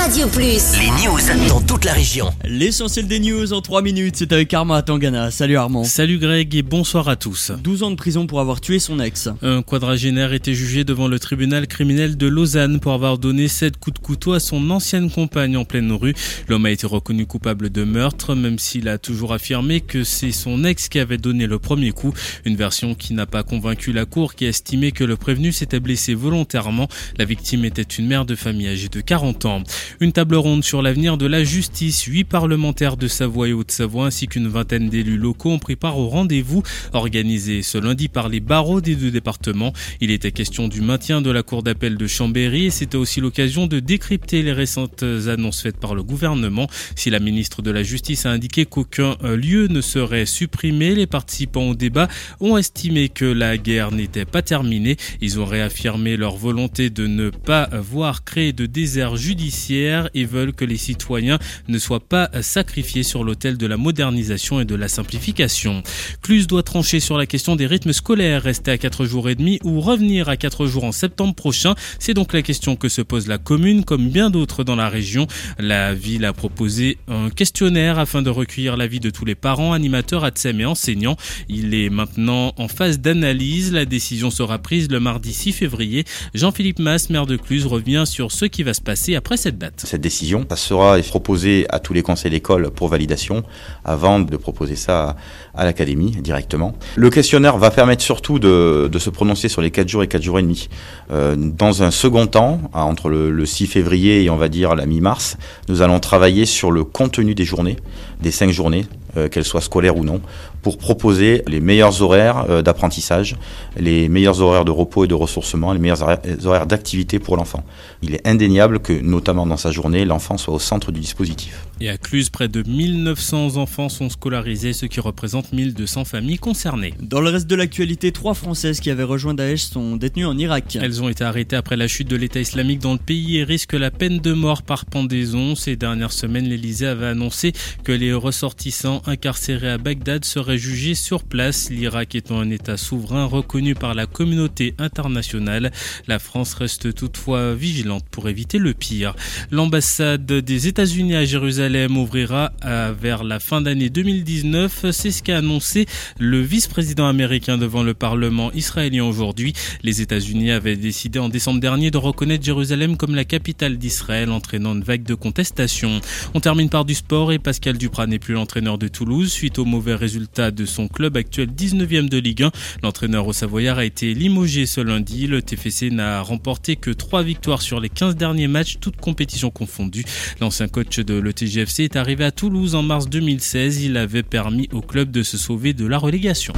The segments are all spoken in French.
Radio Plus. Les news dans toute la région. L'essentiel des news en 3 minutes, c'est avec Armand à Tangana. Salut Armand. Salut Greg et bonsoir à tous. 12 ans de prison pour avoir tué son ex. Un quadragénaire était jugé devant le tribunal criminel de Lausanne pour avoir donné 7 coups de couteau à son ancienne compagne en pleine rue. L'homme a été reconnu coupable de meurtre, même s'il a toujours affirmé que c'est son ex qui avait donné le premier coup. Une version qui n'a pas convaincu la cour, qui a estimé que le prévenu s'était blessé volontairement. La victime était une mère de famille âgée de 40 ans. Une table ronde sur l'avenir de la justice. 8 parlementaires de Savoie et Haute-Savoie ainsi qu'une vingtaine d'élus locaux ont pris part au rendez-vous organisé ce lundi par les barreaux des 2 départements. Il était question du maintien de la cour d'appel de Chambéry et c'était aussi l'occasion de décrypter les récentes annonces faites par le gouvernement. Si la ministre de la Justice a indiqué qu'aucun lieu ne serait supprimé, les participants au débat ont estimé que la guerre n'était pas terminée. Ils ont réaffirmé leur volonté de ne pas voir créer de désert judiciaire et veulent que les citoyens ne soient pas sacrifiés sur l'autel de la modernisation et de la simplification. Cluse doit trancher sur la question des rythmes scolaires, rester à 4 jours et demi ou revenir à 4 jours en septembre prochain. C'est donc la question que se pose la commune, comme bien d'autres dans la région. La ville a proposé un questionnaire afin de recueillir l'avis de tous les parents, animateurs, ATSEM et enseignants. Il est maintenant en phase d'analyse. La décision sera prise le mardi 6 février. Jean-Philippe Masse, maire de Cluse, revient sur ce qui va se passer après cette date. Cette décision, ça sera proposé à tous les conseils d'école pour validation avant de proposer ça à l'académie directement. Le questionnaire va permettre surtout de se prononcer sur les 4 jours et 4 jours et demi. Dans un second temps, entre le 6 février et on va dire la mi-mars, nous allons travailler sur le contenu des journées, des 5 journées, qu'elles soient scolaires ou non, pour proposer les meilleurs horaires d'apprentissage, les meilleurs horaires de repos et de ressourcement, les meilleurs horaires d'activité pour l'enfant. Il est indéniable que, notamment dans sa journée, l'enfant soit au centre du dispositif. Et à Cluse, près de 1900 enfants sont scolarisés, ce qui représente 1200 familles concernées. Dans le reste de l'actualité, 3 Françaises qui avaient rejoint Daesh sont détenues en Irak. Elles ont été arrêtées après la chute de l'État islamique dans le pays et risquent la peine de mort par pendaison. Ces dernières semaines, l'Élysée avait annoncé que les ressortissants incarcérés à Bagdad seraient jugés sur place, l'Irak étant un État souverain reconnu par la communauté internationale. La France reste toutefois vigilante pour éviter le pire. L'ambassade des États-Unis à Jérusalem ouvrira vers la fin d'année 2019. C'est ce qu'a annoncé le vice-président américain devant le Parlement israélien aujourd'hui. Les États-Unis avaient décidé en décembre dernier de reconnaître Jérusalem comme la capitale d'Israël, entraînant une vague de contestation. On termine par du sport et Pascal Duprat n'est plus l'entraîneur de Toulouse suite au mauvais résultat de son club actuel 19e de Ligue 1. L'entraîneur au Savoyard a été limogé ce lundi. Le TFC n'a remporté que 3 victoires sur les 15 derniers matchs, toutes compétitions confondues. L'ancien coach de l'ETGFC est arrivé à Toulouse en mars 2016. Il avait permis au club de se sauver de la relégation.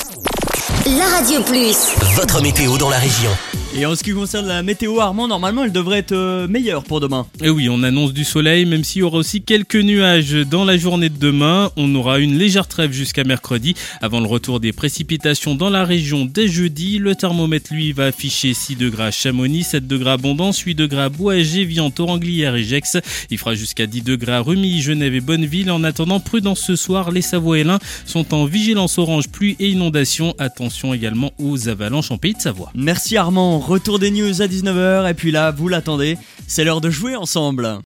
La Radio Plus. Votre météo dans la région. Et en ce qui concerne la météo, Armand, normalement elle devrait être meilleure pour demain. Et oui, on annonce du soleil, même s'il y aura aussi quelques nuages dans la journée de demain. On aura une légère trêve jusqu'à mercredi, avant le retour des précipitations dans la région dès jeudi. Le thermomètre, lui, va afficher 6 degrés à Chamonix, 7 degrés à Abondance, 8 degrés à Boisgé, Vianto, Anglières et Gex. Il fera jusqu'à 10 degrés à Rumilly, Genève et Bonneville. En attendant, prudence ce soir, les Savoyens sont en vigilance orange pluie et inondation. Attention également aux avalanches en Pays de Savoie. Merci Armand, retour des news à 19h et puis là, vous l'attendez, c'est l'heure de jouer ensemble.